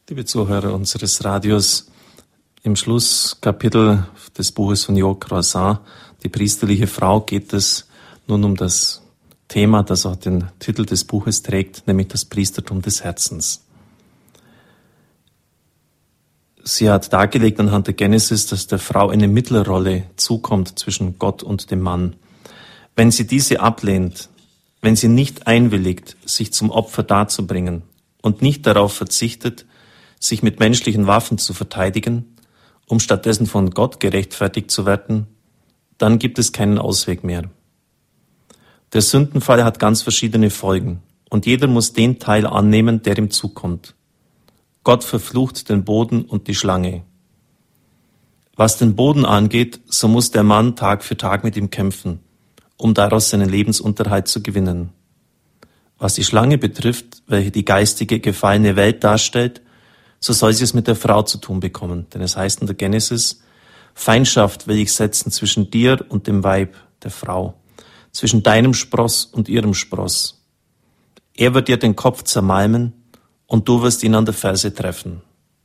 Liebe Zuhörer unseres Radios, im Schlusskapitel des Buches von Jörg Croissant, die priesterliche Frau, geht es nun um das Thema, das auch den Titel des Buches trägt, nämlich das Priestertum des Herzens. Sie hat dargelegt anhand der Genesis, dass der Frau eine Mittlerrolle zukommt zwischen Gott und dem Mann. Wenn sie diese ablehnt, wenn sie nicht einwilligt, sich zum Opfer darzubringen und nicht darauf verzichtet, sich mit menschlichen Waffen zu verteidigen, um stattdessen von Gott gerechtfertigt zu werden, dann gibt es keinen Ausweg mehr. Der Sündenfall hat ganz verschiedene Folgen und jeder muss den Teil annehmen, der ihm zukommt. Gott verflucht den Boden und die Schlange. Was den Boden angeht, so muss der Mann Tag für Tag mit ihm kämpfen, um daraus seinen Lebensunterhalt zu gewinnen. Was die Schlange betrifft, welche die geistige, gefallene Welt darstellt, so soll sie es mit der Frau zu tun bekommen. Denn es heißt in der Genesis, Feindschaft will ich setzen zwischen dir und dem Weib, der Frau, zwischen deinem Spross und ihrem Spross. Er wird dir den Kopf zermalmen und du wirst ihn an der Ferse treffen.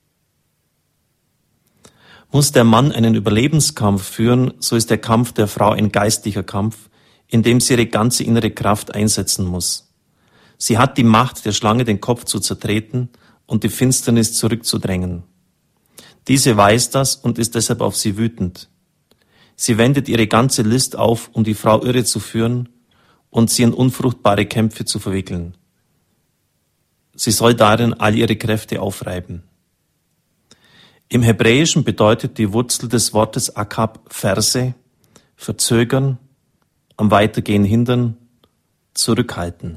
Muss der Mann einen Überlebenskampf führen, so ist der Kampf der Frau ein geistlicher Kampf, in dem sie ihre ganze innere Kraft einsetzen muss. Sie hat die Macht, der Schlange den Kopf zu zertreten und die Finsternis zurückzudrängen. Diese weiß das und ist deshalb auf sie wütend. Sie wendet ihre ganze List auf, um die Frau irre zu führen und sie in unfruchtbare Kämpfe zu verwickeln. Sie soll darin all ihre Kräfte aufreiben. Im Hebräischen bedeutet die Wurzel des Wortes Akab Ferse, verzögern, am Weitergehen hindern, zurückhalten.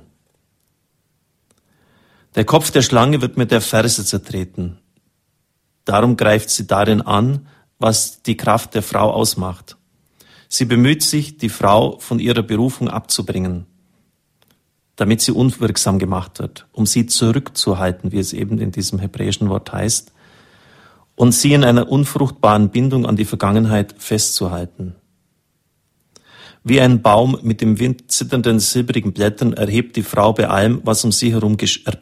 Der Kopf der Schlange wird mit der Ferse zertreten. Darum greift sie darin an, was die Kraft der Frau ausmacht. Sie bemüht sich, die Frau von ihrer Berufung abzubringen, damit sie unwirksam gemacht wird, um sie zurückzuhalten, wie es eben in diesem hebräischen Wort heißt, und sie in einer unfruchtbaren Bindung an die Vergangenheit festzuhalten. Wie ein Baum mit dem Wind zitternden silbrigen Blättern erbebt die Frau bei allem, was um sie herum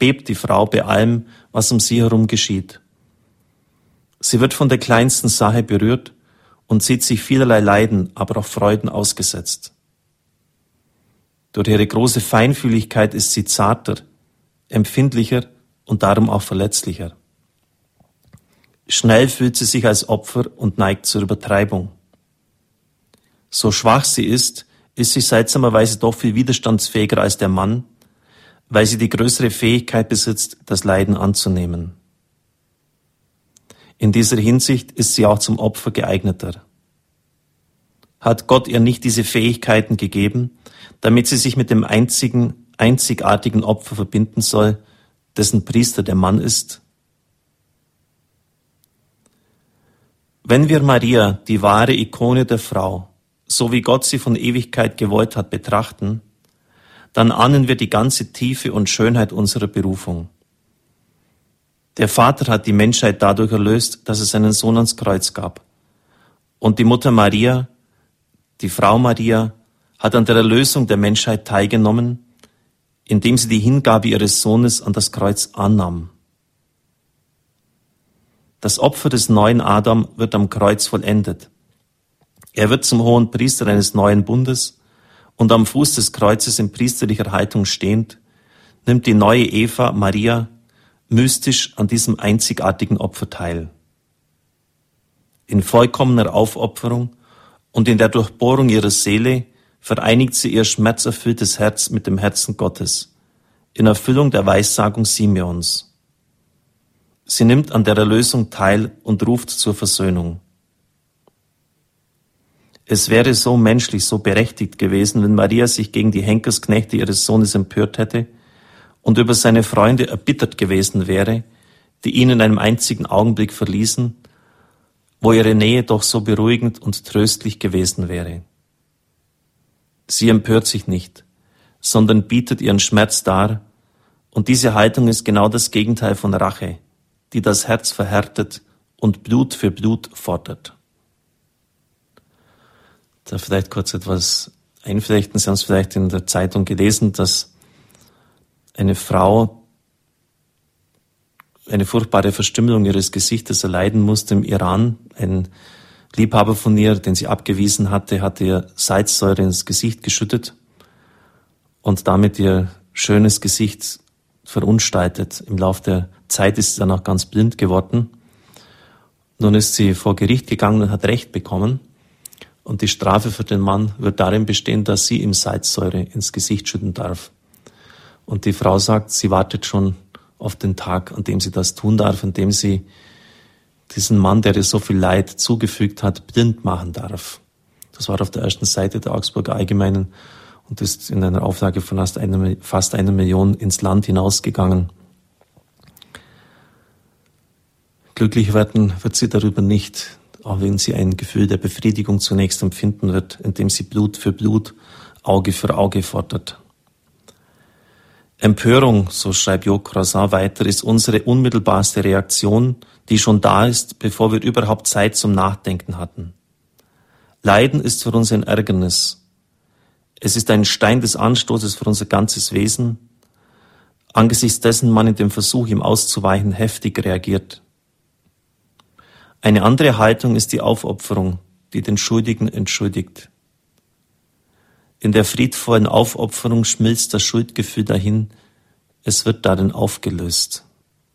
geschieht. Sie wird von der kleinsten Sache berührt und sieht sich vielerlei Leiden, aber auch Freuden ausgesetzt. Durch ihre große Feinfühligkeit ist sie zarter, empfindlicher und darum auch verletzlicher. Schnell fühlt sie sich als Opfer und neigt zur Übertreibung. So schwach sie ist sie seltsamerweise doch viel widerstandsfähiger als der Mann, weil sie die größere Fähigkeit besitzt, das Leiden anzunehmen. In dieser Hinsicht ist sie auch zum Opfer geeigneter. Hat Gott ihr nicht diese Fähigkeiten gegeben, damit sie sich mit dem einzigartigen Opfer verbinden soll, dessen Priester der Mann ist? Wenn wir Maria, die wahre Ikone der Frau, so wie Gott sie von Ewigkeit gewollt hat, betrachten, dann ahnen wir die ganze Tiefe und Schönheit unserer Berufung. Der Vater hat die Menschheit dadurch erlöst, dass es seinen Sohn ans Kreuz gab. Und die Mutter Maria, die Frau Maria, hat an der Erlösung der Menschheit teilgenommen, indem sie die Hingabe ihres Sohnes an das Kreuz annahm. Das Opfer des neuen Adam wird am Kreuz vollendet. Er wird zum hohen Priester eines neuen Bundes und am Fuß des Kreuzes in priesterlicher Haltung stehend, nimmt die neue Eva, Maria, mystisch an diesem einzigartigen Opfer teil. In vollkommener Aufopferung und in der Durchbohrung ihrer Seele vereinigt sie ihr schmerzerfülltes Herz mit dem Herzen Gottes, in Erfüllung der Weissagung Simeons. Sie nimmt an der Erlösung teil und ruft zur Versöhnung. Es wäre so menschlich, so berechtigt gewesen, wenn Maria sich gegen die Henkersknechte ihres Sohnes empört hätte und über seine Freunde erbittert gewesen wäre, die ihn in einem einzigen Augenblick verließen, wo ihre Nähe doch so beruhigend und tröstlich gewesen wäre. Sie empört sich nicht, sondern bietet ihren Schmerz dar, und diese Haltung ist genau das Gegenteil von Rache, die das Herz verhärtet und Blut für Blut fordert. Da vielleicht kurz etwas einflechten. Sie haben es vielleicht in der Zeitung gelesen, dass eine Frau eine furchtbare Verstümmelung ihres Gesichtes erleiden musste im Iran. Ein Liebhaber von ihr, den sie abgewiesen hatte, hatte ihr Salzsäure ins Gesicht geschüttet und damit ihr schönes Gesicht verunstaltet. Im Laufe der Zeit ist sie dann auch ganz blind geworden. Nun ist sie vor Gericht gegangen und hat Recht bekommen. Und die Strafe für den Mann wird darin bestehen, dass sie ihm Salzsäure ins Gesicht schütten darf. Und die Frau sagt, sie wartet schon auf den Tag, an dem sie das tun darf, an dem sie diesen Mann, der ihr so viel Leid zugefügt hat, blind machen darf. Das war auf der ersten Seite der Augsburger Allgemeinen und ist in einer Auflage von fast einer Million ins Land hinausgegangen. Glücklich werden wird sie darüber nicht, auch wenn sie ein Gefühl der Befriedigung zunächst empfinden wird, indem sie Blut für Blut, Auge für Auge fordert. Empörung, so schreibt Jo Croissant weiter, ist unsere unmittelbarste Reaktion, die schon da ist, bevor wir überhaupt Zeit zum Nachdenken hatten. Leiden ist für uns ein Ärgernis. Es ist ein Stein des Anstoßes für unser ganzes Wesen, angesichts dessen man in dem Versuch, ihm auszuweichen, heftig reagiert. Eine andere Haltung ist die Aufopferung, die den Schuldigen entschuldigt. In der friedvollen Aufopferung schmilzt das Schuldgefühl dahin, es wird darin aufgelöst.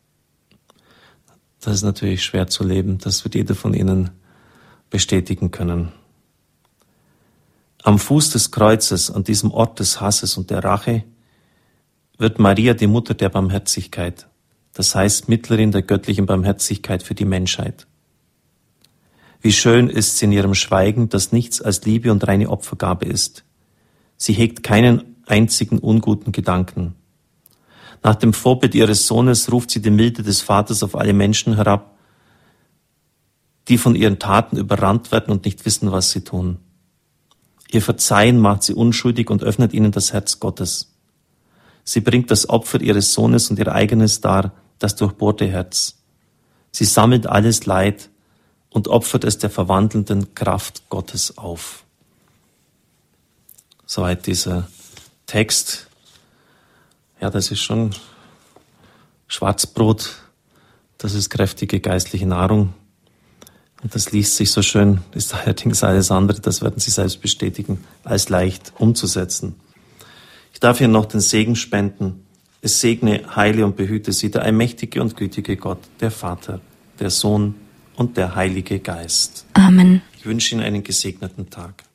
Das ist natürlich schwer zu leben, das wird jeder von Ihnen bestätigen können. Am Fuß des Kreuzes, an diesem Ort des Hasses und der Rache, wird Maria die Mutter der Barmherzigkeit, das heißt Mittlerin der göttlichen Barmherzigkeit für die Menschheit. Wie schön ist sie in ihrem Schweigen, dass nichts als Liebe und reine Opfergabe ist. Sie hegt keinen einzigen unguten Gedanken. Nach dem Vorbild ihres Sohnes ruft sie die Milde des Vaters auf alle Menschen herab, die von ihren Taten überrannt werden und nicht wissen, was sie tun. Ihr Verzeihen macht sie unschuldig und öffnet ihnen das Herz Gottes. Sie bringt das Opfer ihres Sohnes und ihr eigenes dar, das durchbohrte Herz. Sie sammelt alles Leid und opfert es der verwandelnden Kraft Gottes auf. Soweit dieser Text. Ja, das ist schon Schwarzbrot, das ist kräftige geistliche Nahrung. Und das liest sich so schön, ist allerdings alles andere, das werden Sie selbst bestätigen, als leicht umzusetzen. Ich darf Ihnen noch den Segen spenden. Es segne, heile und behüte Sie der allmächtige und gütige Gott, der Vater, der Sohn und der Heilige Geist. Amen. Ich wünsche Ihnen einen gesegneten Tag.